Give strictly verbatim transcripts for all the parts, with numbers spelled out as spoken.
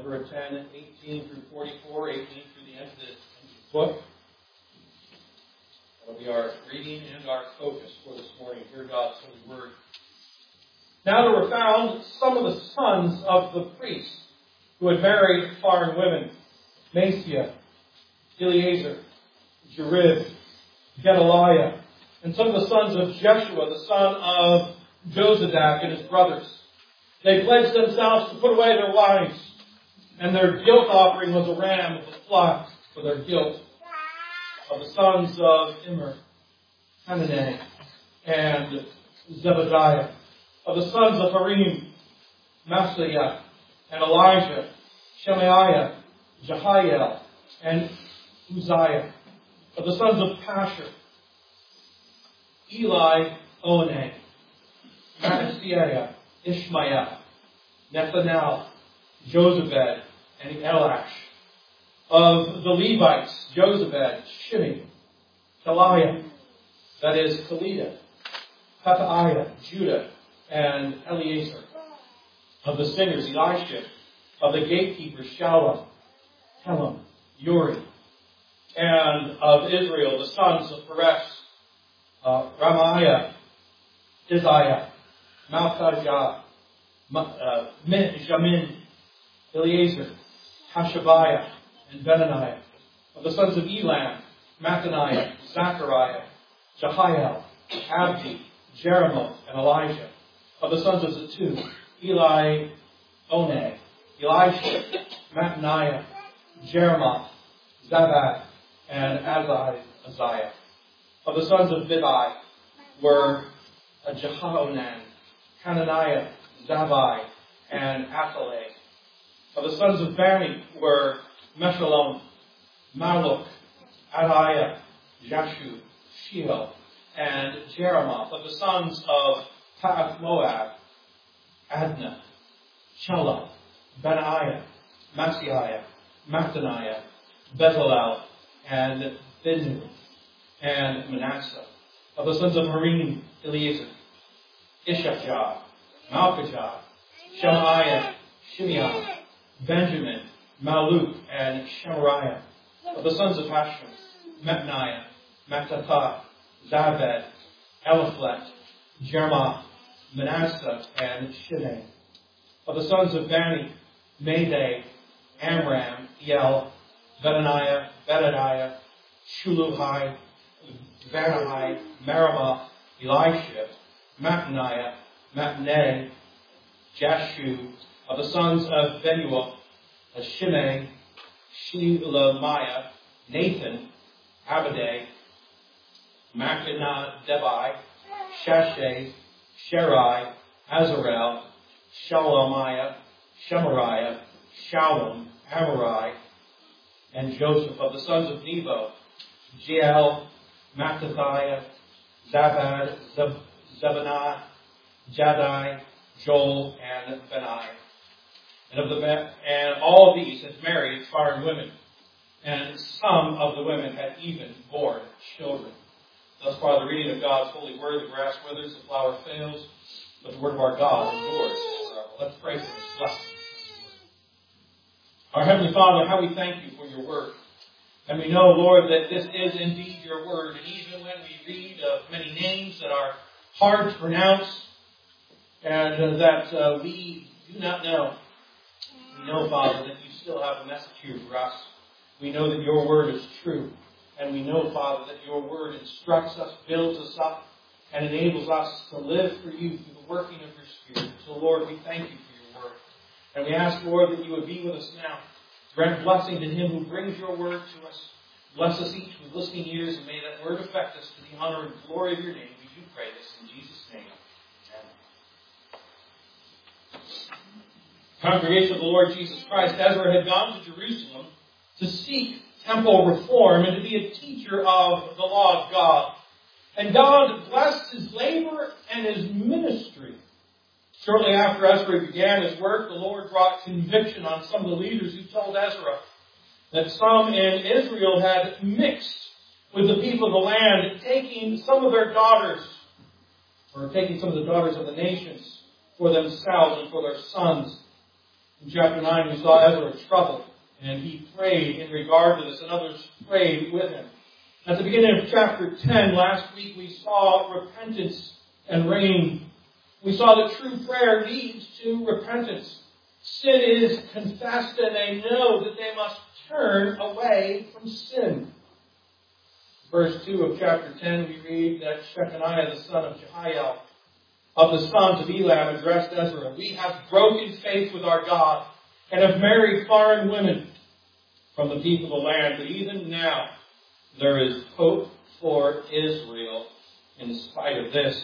number ten, eighteen through forty-four, eighteen through the end of the, end of the book. That'll be our reading and our focus for this morning. Hear God's holy word. Now there were found some of the sons of the priests who had married foreign women: Masiah, Eleazar, Jerib, Gedaliah, and some of the sons of Jeshua, the son of Jozadak, and his brothers. They pledged themselves to put away their wives, and their guilt offering was a ram of the flock for their guilt. Of the sons of Immer, Hanani, and Zebediah. Of the sons of Harim, Maaseiah, and Elijah, Shemaiah, Jehiel, and Uzziah. Of the sons of Pashur, Eli, Onai, Maaseiah, Ishmael, Nethanel, Jozabed, and Elash. Of the Levites, Jozabed, Shimei, Kaliah, that is, Kalidah, Petaiah, Judah, and Eleazar. Of the singers, Elisha. Of the gatekeepers, Shallum, Telem, Uri. And of Israel, the sons of Perez, uh, Ramiah, Isaiah, Malchijah, uh, Jamin, Eleazar, Hashabiah, and Benaniah. Of the sons of Elam, Mattaniah, Zechariah, Jehiel, Abdi, Jeremoth, and Elijah. Of the sons of Zatu, Eli, Onai, Elisha, Mattaniah, Jeremoth, Zabad, and Azariah. Of the sons of Bibai were Jehohanan, Hananiah, Zabai, and Athalai. Of the sons of Bani were Meshullam, Maluk, Adiah, Jashu, Sheol, and Jeremoth. Of the sons of Ta'ath Moab, Adnah, Shelah, Benaiah, Maaseiah, Mattaniah, Bezalel, and Binu, and Manasseh. Of the sons of Harim, Eleazar, Ishachah, Malchijah, Shemaiah, Shimeah, Benjamin, Maluk, and Shemariah. Of the sons of Hashem, Metniah, Mattatah, Zabed, Eliphelet, Jermoth, Manasseh, and Shimei. Of the sons of Bani, Madai, Amram, El, Benaniah, Bedadiah, Shuluhai, Vanahai, Merimoth, Elisha, Mattaniah, Mattaneh, Jashu. Of the sons of Benuel, Shimei, Shelemiah, Nathan, Abadai, Machanah, Debai, Shashai, Sherai, Azarel, Shelemiah, Shemariah, Shallum, Amarai, and Joseph. Of the sons of Nebo, Jeiel, Mattathiah, Zabad, Zeb- Zebaniah, Jaddai, Joel, and Benai. And of the and all of these had married foreign women, and some of the women had even borne children. Thus far, the reading of God's holy word. The grass withers, the flower fails, but the word of our God endures forever. Let's pray for His blessing. Our Heavenly Father, how we thank You for Your word. And we know, Lord, that this is indeed Your word. And even when we read of many names that are hard to pronounce and uh, that uh, we do not know, we know, Father, that You still have a message here for us. We know that Your word is true. And we know, Father, that Your word instructs us, builds us up, and enables us to live for You through the working of Your Spirit. So, Lord, we thank You for Your word. And we ask, Lord, that You would be with us now. Grant blessing to him who brings Your word to us. Bless us each with listening ears, and may that word affect us to the honor and glory of Your name. We do pray this in Jesus' name. Congregation of the Lord Jesus Christ, Ezra had gone to Jerusalem to seek temple reform and to be a teacher of the law of God. And God blessed his labor and his ministry. Shortly after Ezra began his work, the Lord brought conviction on some of the leaders who told Ezra that some in Israel had mixed with the people of the land, taking some of their daughters, or taking some of the daughters of the nations for themselves and for their sons. In chapter nine, we saw Ezra troubled, and he prayed in regard to this, and others prayed with him. At the beginning of chapter ten, last week, we saw repentance and rain. We saw that true prayer leads to repentance. Sin is confessed, and they know that they must turn away from sin. Verse two of chapter ten, we read that Shechaniah, the son of Jehiel, of the sons of Elam, addressed Ezra, "We have broken faith with our God and have married foreign women from the people of the land. But even now there is hope for Israel in spite of this."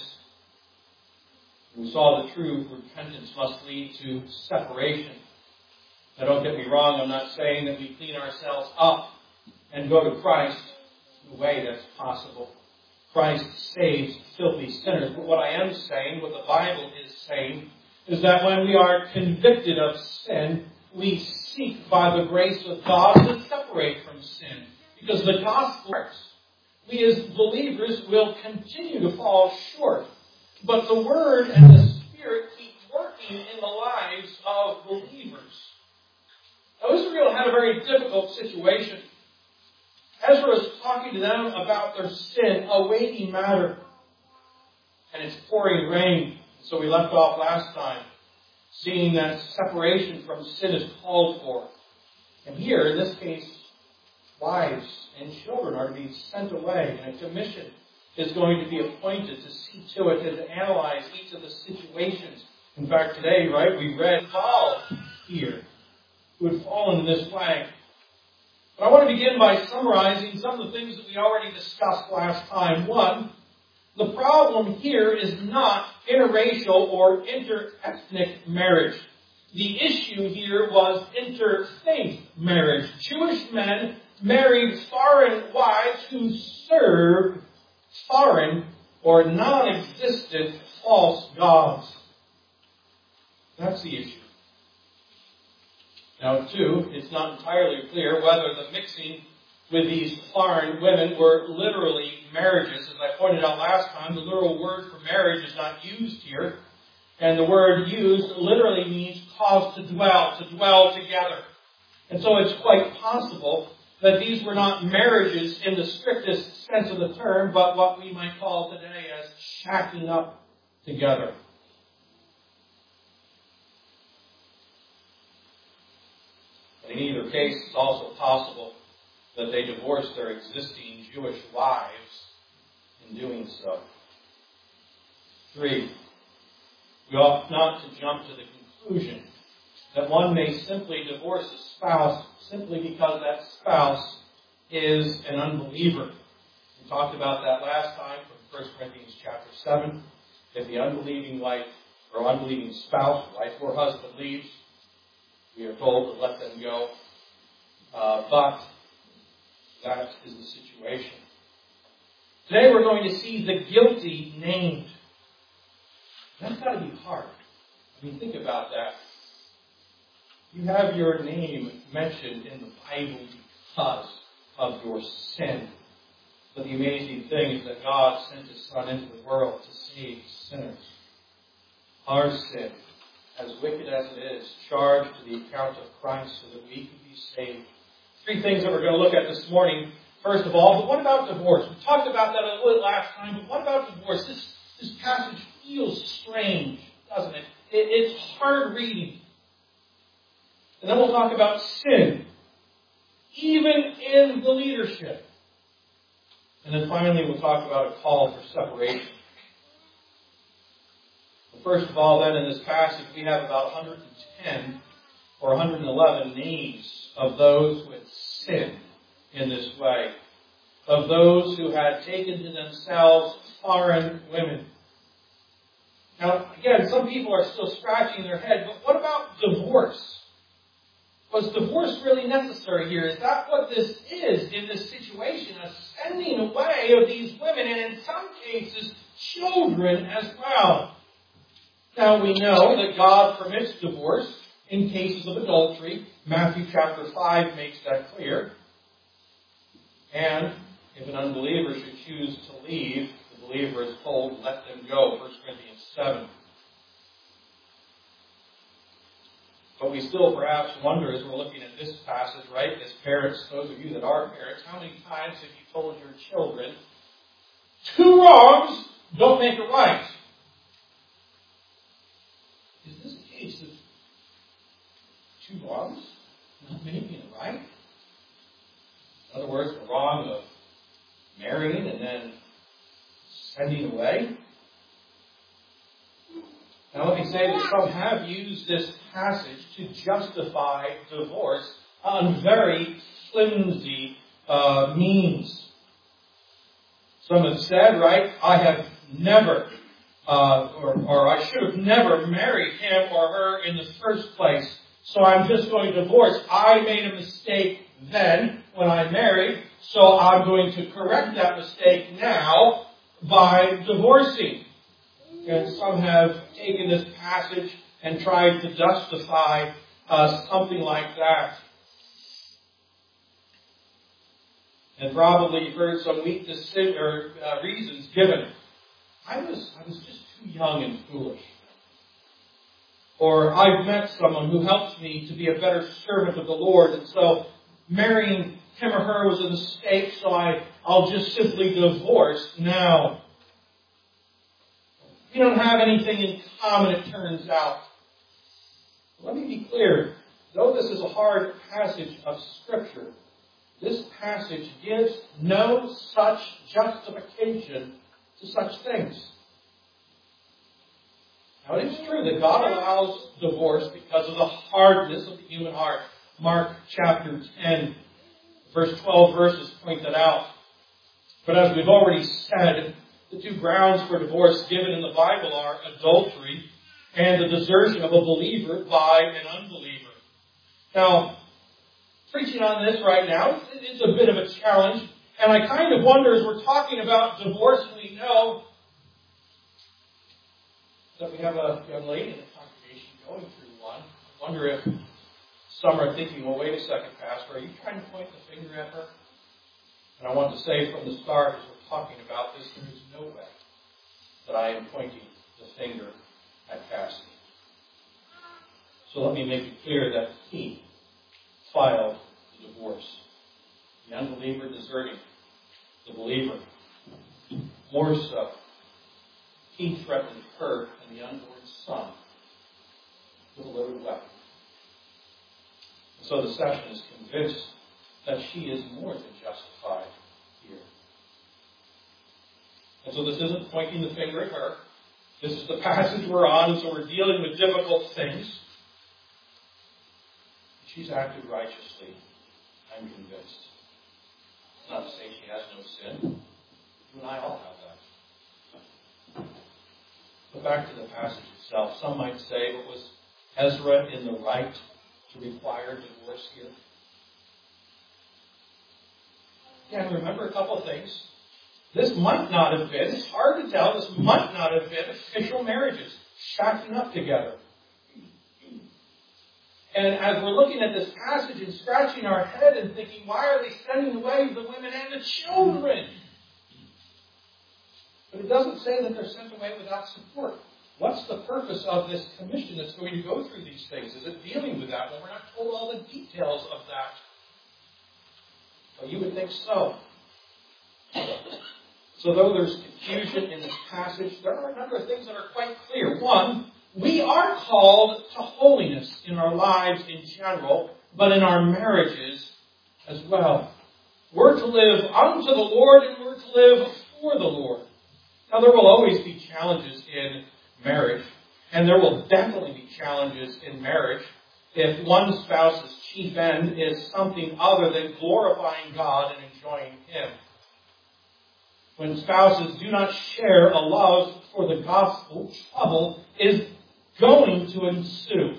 We saw that true repentance must lead to separation. Now don't get me wrong, I'm not saying that we clean ourselves up and go to Christ. No way that's possible. Christ saves filthy sinners. But what I am saying, what the Bible is saying, is that when we are convicted of sin, we seek by the grace of God to separate from sin. Because the gospel works. We as believers will continue to fall short. But the Word and the Spirit keep working in the lives of believers. Now, Israel had a very difficult situation. Ezra is talking to them about their sin, a weighty matter. And it's pouring rain. So we left off last time, seeing that separation from sin is called for. And here, in this case, wives and children are to be sent away, and a commission is going to be appointed to see to it and to analyze each of the situations. In fact, today, right, we read Paul here, who had fallen in this way. But I want to begin by summarizing some of the things that we already discussed last time. One, the problem here is not interracial or inter-ethnic marriage. The issue here was interfaith marriage. Jewish men married foreign wives who served foreign or non-existent false gods. That's the issue. Now, two, it's not entirely clear whether the mixing with these foreign women were literally marriages. As I pointed out last time, the literal word for marriage is not used here. And the word used literally means cause to dwell, to dwell together. And so it's quite possible that these were not marriages in the strictest sense of the term, but what we might call today as shacking up together. In either case, it's also possible that they divorced their existing Jewish wives in doing so. Three, we ought not to jump to the conclusion that one may simply divorce a spouse simply because that spouse is an unbeliever. We talked about that last time from First Corinthians chapter seven. If the unbelieving wife or unbelieving spouse, wife or husband, leaves, we are told to let them go. Uh, but that is the situation. Today we're going to see the guilty named. That's got to be hard. I mean, think about that. You have your name mentioned in the Bible because of your sin. But the amazing thing is that God sent His Son into the world to save sinners. Our sin, as wicked as it is, charged to the account of Christ so that we could be saved. Three things that we're going to look at this morning. First of all, but what about divorce? We talked about that a little bit last time, but what about divorce? This, this passage feels strange, doesn't it? it? It's hard reading. And then we'll talk about sin, even in the leadership. And then finally, we'll talk about a call for separation. First of all, then, in this passage, we have about one hundred ten or one hundred eleven names of those who had sinned in this way, of those who had taken to themselves foreign women. Now, again, some people are still scratching their head, but what about divorce? Was divorce really necessary here? Is that what this is in this situation? A sending away of these women, and in some cases, children as well. Now, we know that God permits divorce in cases of adultery. Matthew chapter five makes that clear. And if an unbeliever should choose to leave, the believer is told, let them go, First Corinthians seven. But we still perhaps wonder as we're looking at this passage, right, as parents, those of you that are parents, how many times have you told your children, two wrongs don't make a right? Is this a case of two wrongs not making a right? In other words, the wrong of marrying and then sending away? Now let me say that some have used this passage to justify divorce on very flimsy uh, means. Some have said, right, I have never, uh, or, or I should have never married him or her in the first place, so I'm just going to divorce. I made a mistake then when I married, so I'm going to correct that mistake now by divorcing. And some have taken this passage and tried to justify uh, something like that. And probably you've heard some weak decision, or uh, reasons given. I was, I was just too young and foolish. Or I've met someone who helps me to be a better servant of the Lord, and so marrying him or her was a mistake, so I, I'll just simply divorce now. We don't have anything in common, it turns out. Let me be clear. Though this is a hard passage of Scripture, this passage gives no such justification to such things. Now, it is true that God allows divorce because of the hardness of the human heart. Mark chapter ten, verse twelve verses point that out. But as we've already said, the two grounds for divorce given in the Bible are adultery and the desertion of a believer by an unbeliever. Now, preaching on this right now is a bit of a challenge, and I kind of wonder as we're talking about divorce, and we know that we have a young lady in the congregation going through one. I wonder if some are thinking, well, wait a second, Pastor, are you trying to point the finger at her? And I want to say from the start, as we're talking about this, there is no way that I am pointing the finger at Cassie. So let me make it clear that he filed the divorce. The unbeliever deserting the believer. More so, he threatened her and the unborn son with a loaded weapon. So the session is convinced that she is more than justified here. And so this isn't pointing the finger at her. This is the passage we're on, and so we're dealing with difficult things. She's acted righteously, I'm convinced. It's not to say she has no sin. You and I all have that. But back to the passage itself. Some might say, but was Ezra in the right to require divorce here? Yeah, remember a couple of things. This might not have been, it's hard to tell, this might not have been official marriages, shacking up together. And as we're looking at this passage and scratching our head and thinking, why are they sending away the women and the children? But it doesn't say that they're sent away without support. What's the purpose of this commission that's going to go through these things? Is it dealing with that? Well, we're not told all the details of that. Well, you would think so. So though there's confusion in this passage, there are a number of things that are quite clear. One, we are called to holiness in our lives in general, but in our marriages as well. We're to live unto the Lord and we're to live for the Lord. Now there will always be challenges in marriage, and there will definitely be challenges in marriage if one spouse's chief end is something other than glorifying God and enjoying Him. When spouses do not share a love for the gospel, trouble is going to ensue.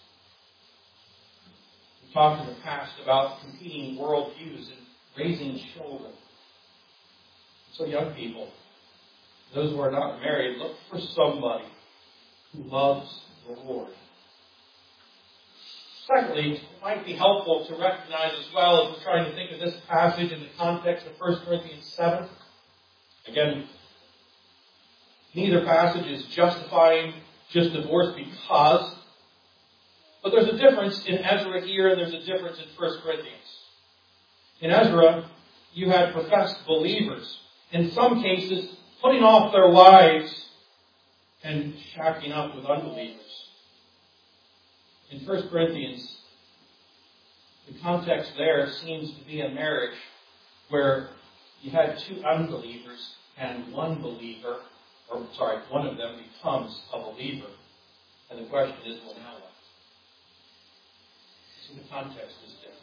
We talked in the past about competing worldviews and raising children. So young people, those who are not married, look for somebody who loves the Lord. Secondly, it might be helpful to recognize as well, as we're trying to think of this passage in the context of First Corinthians seven. Again, neither passage is justifying just divorce because But there's a difference in Ezra here, and there's a difference in First Corinthians. In Ezra, you had professed believers, in some cases, putting off their wives and shacking up with unbelievers. In First Corinthians, the context there seems to be a marriage where you had two unbelievers and one believer, or sorry, one of them becomes a believer. And the question is, well, now what? So the context is different.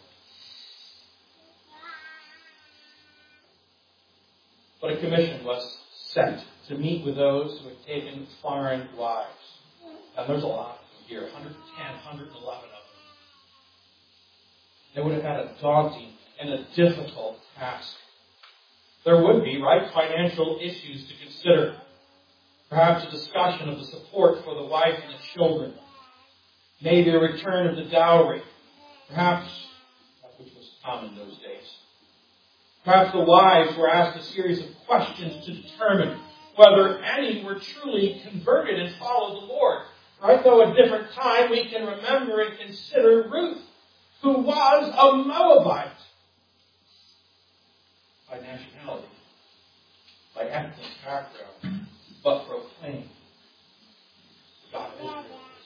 But a commission was sent to meet with those who had taken foreign wives. And there's a lot here, one hundred ten, one hundred eleven of them. They would have had a daunting and a difficult task. There would be, right, financial issues to consider. Perhaps a discussion of the support for the wife and the children. Maybe a return of the dowry. Perhaps, which was common in those days. Perhaps the wives were asked a series of questions to determine whether any were truly converted and followed the Lord. Right? Though at a different time, we can remember and consider Ruth, who was a Moabite by nationality, by ethnic background, but proclaimed God of Israel.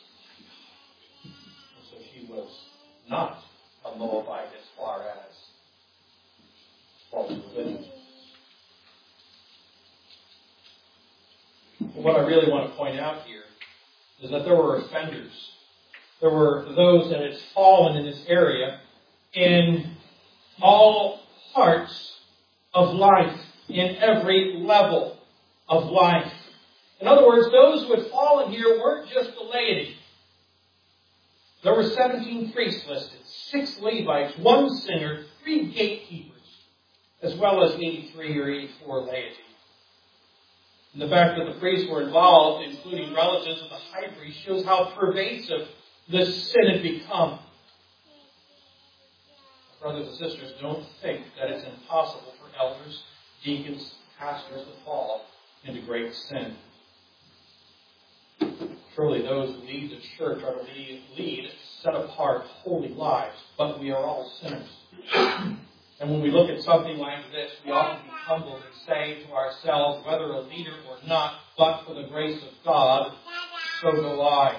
And so she was not a Moabite as far as false religion. But what I really want to point out here is that there were offenders. There were those that had fallen in this area in all parts of life, in every level of life. In other words, those who had fallen here weren't just the laity. There were seventeen priests listed, six Levites, one singer, three gatekeepers, as well as eighty-three or eighty-four laity. And the fact that the priests were involved, including relatives of the high priest, shows how pervasive this sin had become. Brothers and sisters, don't think that it's impossible for elders, deacons, pastors to fall into great sin. Surely those who lead the church are to lead, lead set-apart, holy lives, but we are all sinners. And when we look at something like this, we often be humbled and say to ourselves, whether a leader or not, but for the grace of God, so go I.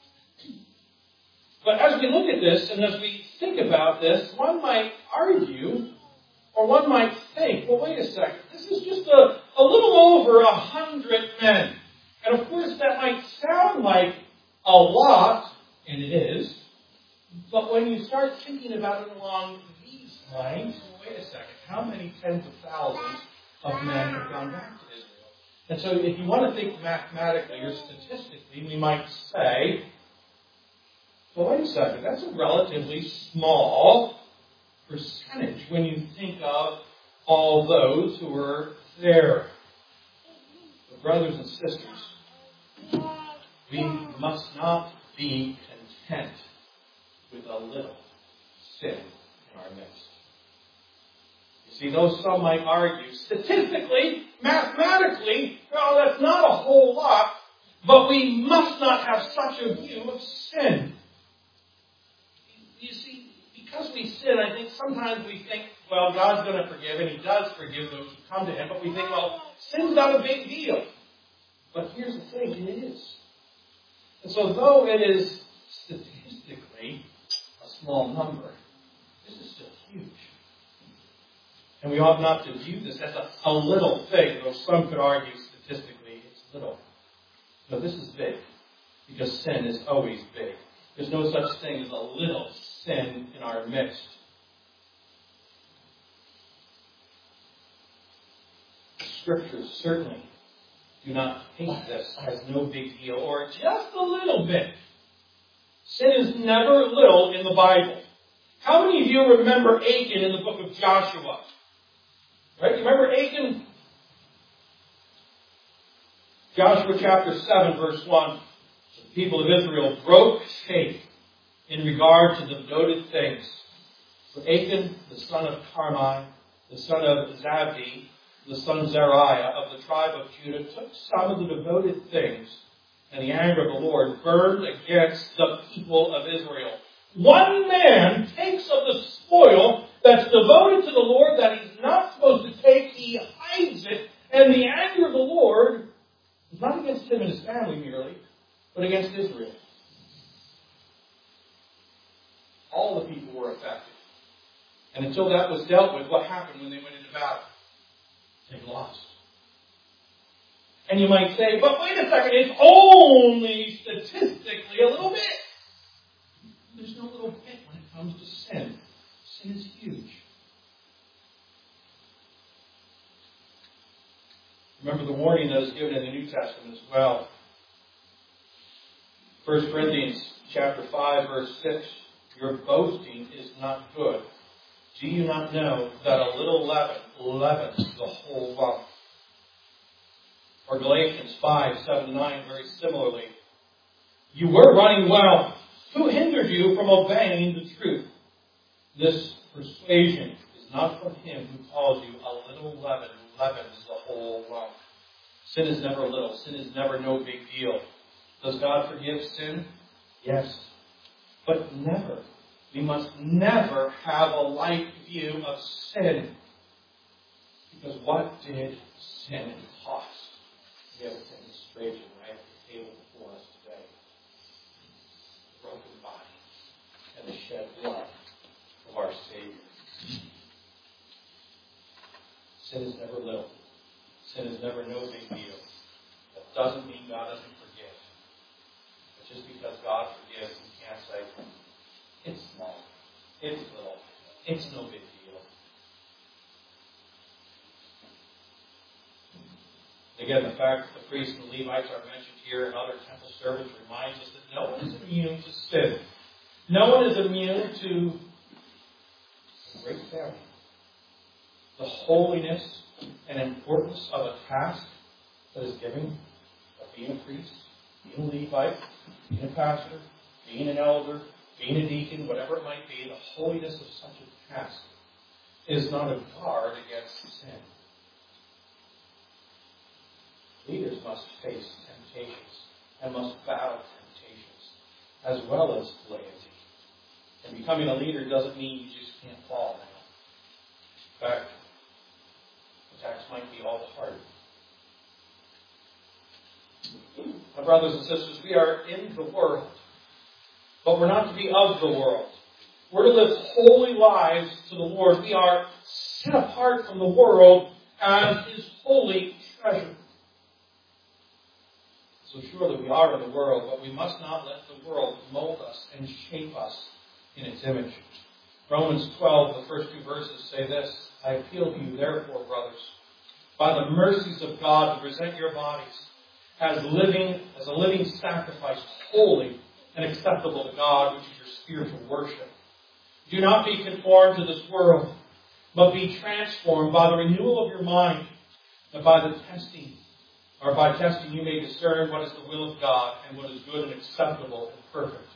But as we look at this, and as we think about this, one might argue, or one might think, well, wait a second, this is just a, a little over a hundred men. And of course, that might sound like a lot, and it is, but when you start thinking about it along these lines, well, wait a second, how many tens of thousands of men have gone back to Israel? And so if you want to think mathematically or statistically, we might say, well, wait a second, that's a relatively small percentage when you think of all those who were there. But brothers and sisters, we must not be content with a little sin in our midst. You see, though some might argue, statistically, mathematically, well, that's not a whole lot, but we must not have such a view of sin. You see, because we sin, I think sometimes we think, well, God's going to forgive, and He does forgive those who come to Him, but we think, well, sin's not a big deal. But here's the thing, it is. And so though it is statistically a small number, this is still huge. And we ought not to view this as a, a little thing, though some could argue statistically it's little. No, this is big, because sin is always big. There's no such thing as a little sin in our midst. Scriptures certainly do not paint this as no big deal or just a little bit. Sin is never little in the Bible. How many of you remember Achan in the book of Joshua? Right? You remember Achan? Joshua chapter seven, verse one. The people of Israel broke faith in regard to the devoted things. For Achan, the son of Carmi, the son of Zabdi, the son of Zariah of the tribe of Judah, took some of the devoted things and the anger of the Lord burned against the people of Israel. One man takes of the spoil that's devoted to the Lord that he's not supposed to take. He hides it. And the anger of the Lord is not against him and his family merely, but against Israel. All the people were affected. And until that was dealt with, what happened when they went into battle? They lost. And you might say, but wait a second, it's only statistically a little bit. There's no little bit when it comes to sin. Sin is huge. Remember the warning that is given in the New Testament as well. First Corinthians chapter five, verse six. Your boasting is not good. Do you not know that a little leaven leavens the whole lump? Or Galatians five, seven, nine, very similarly. You were running well. Who hindered you from obeying the truth? This persuasion is not from him who calls you. A little leaven leavens the whole lump. Sin is never little. Sin is never no big deal. Does God forgive sin? Yes. But never. We must never have a light view of sin. Because what did sin cost? We have a demonstration right at the table before us today. The broken body and the shed blood of our Savior. Sin is never little. Sin is never no big deal. That doesn't mean God doesn't forgive. But just because God forgives, we can't say, it's small, it's little, it's no big deal. Again, the fact that the priests and the Levites are mentioned here and other temple servants reminds us that no one is immune to sin. No one is immune to a great family. The holiness and importance of a task that is given of being a priest, being a Levite, being a pastor, being an elder, being a deacon, whatever it might be, the holiness of such a task is not a guard against sin. Leaders must face temptations and must battle temptations as well as laity. And becoming a leader doesn't mean you just can't fall now. In fact, attacks might be all the harder. My brothers and sisters, we are in the world, but we're not to be of the world. We're to live holy lives to the Lord. We are set apart from the world as His holy treasure. So surely we are in the world, but we must not let the world mold us and shape us in its image. Romans twelve, the first two verses say this: I appeal to you, therefore, brothers, by the mercies of God, to present your bodies as living, as a living sacrifice, holy and acceptable to God, which is your spiritual worship. Do not be conformed to this world, but be transformed by the renewal of your mind, that by the testing, or by testing you may discern what is the will of God and what is good and acceptable and perfect.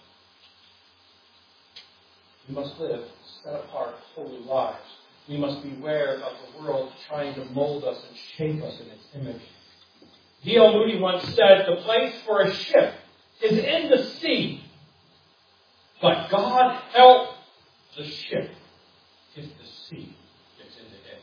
We must live set apart, holy lives. We must beware of the world trying to mold us and shape us in its image. D L Moody once said, the place for a ship is in the sea, but God help the ship if the sea gets into it.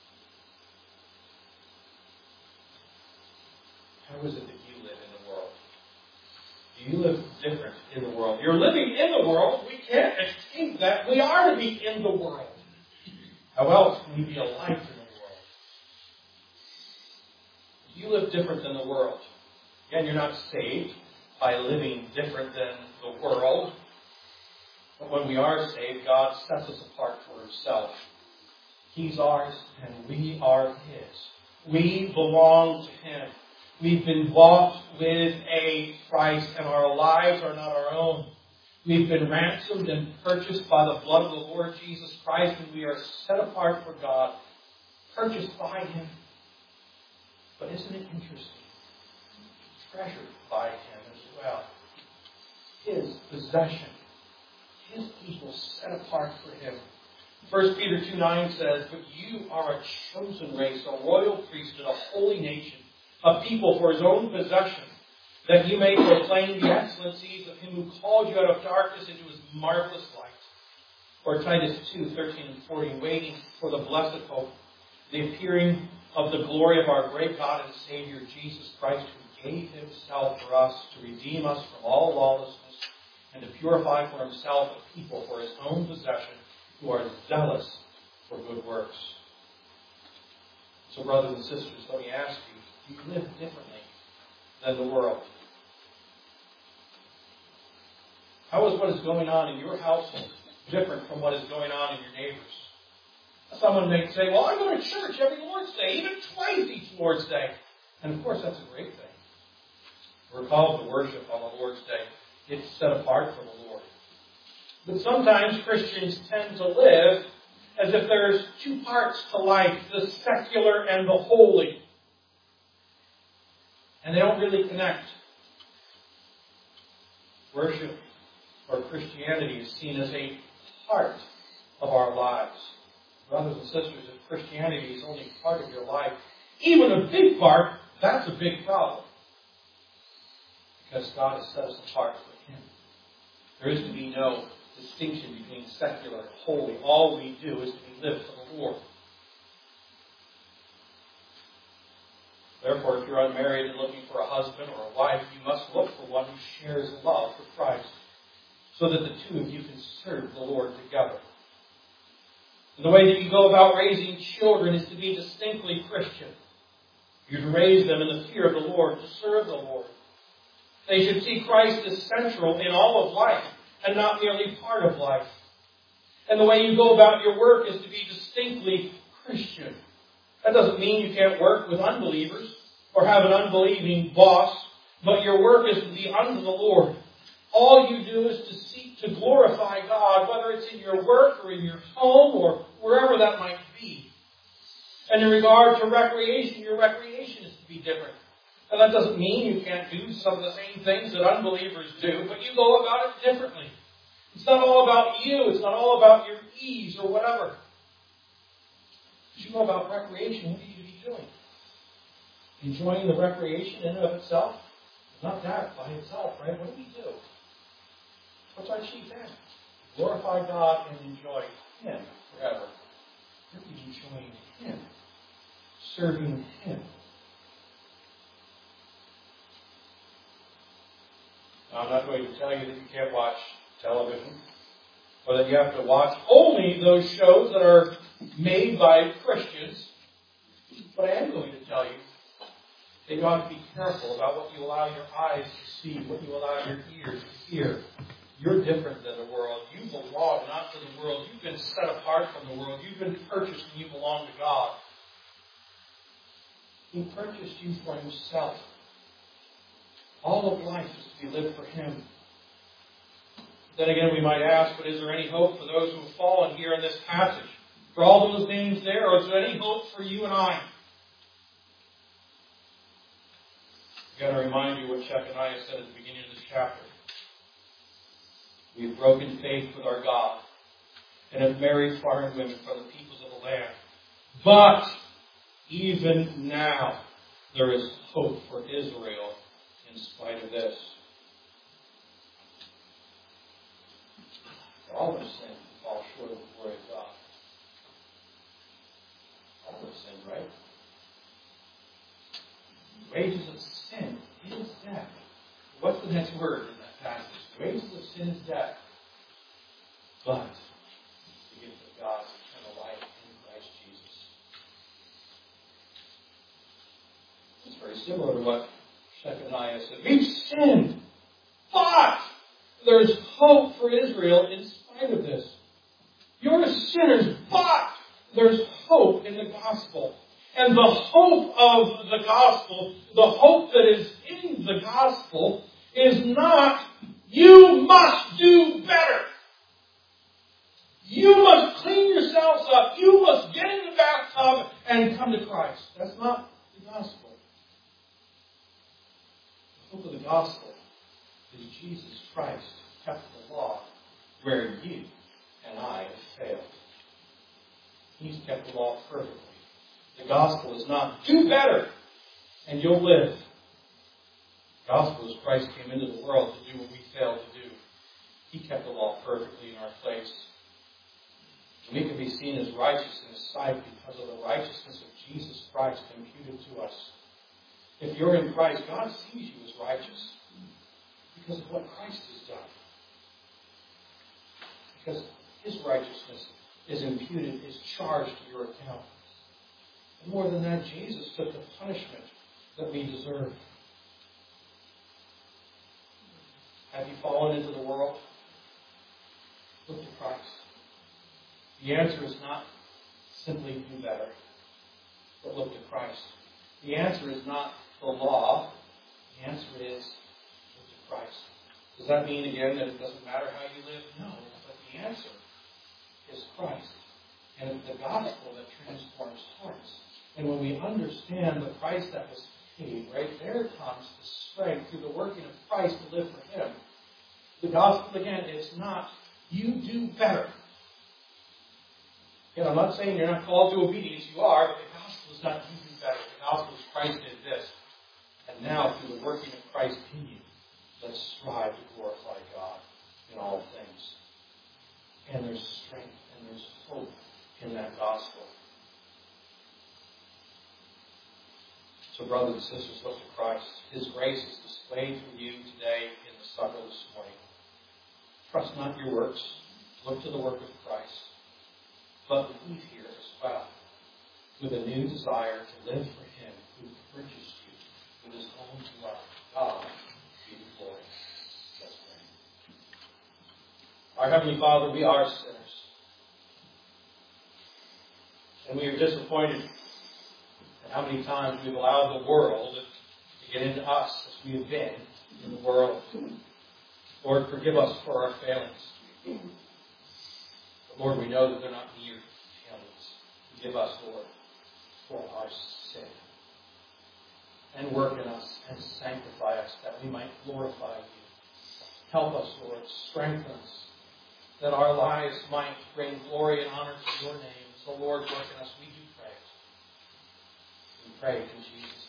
How is it that you live in the world? Do you live different in the world? You're living in the world. We can't escape that. We are to be in the world. How else can we be a light in the world? Do you live different than the world? Again, you're not saved by living different than the world. But when we are saved, God sets us apart for Himself. He's ours and we are His. We belong to Him. We've been bought with a price, and our lives are not our own. We've been ransomed and purchased by the blood of the Lord Jesus Christ, and we are set apart for God, purchased by Him. But isn't it interesting? Treasured by Him as well. His possession. His people set apart for Him. First Peter two nine says, but you are a chosen race, a royal priesthood, a holy nation, a people for His own possession, that you may proclaim the excellencies of him who called you out of darkness into his marvelous light. Or Titus two, thirteen and fourteen, waiting for the blessed hope, the appearing of the glory of our great God and Savior, Jesus Christ, who gave himself for us to redeem us from all lawlessness and to purify for himself a people for his own possession who are zealous for good works. So, brothers and sisters, let me ask you, do you live differently than the world? How is what is going on in your household different from what is going on in your neighbors? Someone may say, well, I go to church every Lord's Day, even twice each Lord's Day. And of course, that's a great thing. We're called to worship on the Lord's Day. It's set apart from the Lord. But sometimes Christians tend to live as if there's two parts to life, the secular and the holy. And they don't really connect. Worship or Christianity is seen as a part of our lives. Brothers and sisters, if Christianity is only part of your life, even a big part, that's a big problem. Because God has set us apart for him. There is to be no distinction between secular and holy. All we do is to be lived for the Lord. Therefore, if you're unmarried and looking for a husband or a wife, you must look for one who shares love for Christ, so that the two of you can serve the Lord together. And the way that you go about raising children is to be distinctly Christian. You're to raise them in the fear of the Lord, to serve the Lord. They should see Christ as central in all of life and not merely part of life. And the way you go about your work is to be distinctly Christian. That doesn't mean you can't work with unbelievers or have an unbelieving boss, but your work is to be unto the Lord. All you do is to seek to glorify God, whether it's in your work or in your home or wherever that might be. And in regard to recreation, your recreation is to be different. And that doesn't mean you can't do some of the same things that unbelievers do, but you go about it differently. It's not all about you. It's not all about your ease or whatever. As you go about recreation, what do you be doing? Enjoying the recreation in and of itself? Not that by itself, right? What do we do? What's our chief end? Glorify God and enjoy him forever. We're enjoying him. Serving him. Now, I'm not going to tell you that you can't watch television, or that you have to watch only those shows that are made by Christians. But I am going to tell you that you ought to be careful about what you allow your eyes to see, what you allow your ears to hear. You're different than the world. You belong not to the world. You've been set apart from the world. You've been purchased and you belong to God. He purchased you for himself. All of life is to be lived for him. Then again, we might ask, but is there any hope for those who have fallen here in this passage? For all those names there, or is there any hope for you and I? I've got to remind you what Shechaniah said at the beginning of this chapter. We've broken faith with our God and have married foreign women from the peoples of the land. But even now there is hope for Israel in spite of this. All of us sin and fall short of the glory of God. All of us sin, right? The wages of sin is death. What's the next word in that passage? The wages of sin is death. But the gift of God is eternal life in Christ Jesus. It's very similar to what Shechaniah said. We've sinned, but there's hope for Israel in spite of this. You're sinners, but there's hope in the gospel. And the hope of the gospel, the hope that is in the gospel, is not, you must do better. You must clean yourselves up. You must get in the bathtub and come to Christ. That's not the gospel. The hope of the gospel is Jesus Christ kept the law where you and I have failed. He's kept the law perfectly. The gospel is not do better and you'll live. The gospel is Christ came into the world to do what we failed to do. He kept the law perfectly in our place. And we can be seen as righteous in His sight because of the righteousness of Jesus Christ imputed to us. If you're in Christ, God sees you as righteous because of what Christ has done. Because His righteousness is imputed, is charged to your account. And more than that, Jesus took the punishment that we deserve. Have you fallen into the world? Look to Christ. The answer is not simply do better, but look to Christ. The answer is not the law. The answer is look to Christ. Does that mean, again, that it doesn't matter how you live? No, but the answer is Christ. And it's the gospel that transforms hearts. And when we understand the price that was paid, right, there comes the strength through the working of Christ to live for Him. The gospel, again, is not you do better. Again, I'm not saying you're not called to obedience. You are, but the gospel is not you do better. The gospel is Christ did this. And now, through the working of Christ in you, let's strive to glorify God in all things. And there's strength and there's hope in that gospel. So, brothers and sisters, look to Christ. His grace is displayed for you today in the supper this morning. Trust not your works. Look to the work of Christ. But leave here as well with a new desire to live for Him who purchased you with His own blood. God be the glory. Let's pray. Our Heavenly Father, we are sinners. And we are disappointed at how many times we've allowed the world to get into us as we have been in the world. Lord, forgive us for our failings. But Lord, we know that they're not mere failings. Forgive us, Lord, for our sin. And work in us and sanctify us that we might glorify you. Help us, Lord. Strengthen us that our lives might bring glory and honor to your name. So, Lord, work in us. We do pray. We pray in Jesus' name.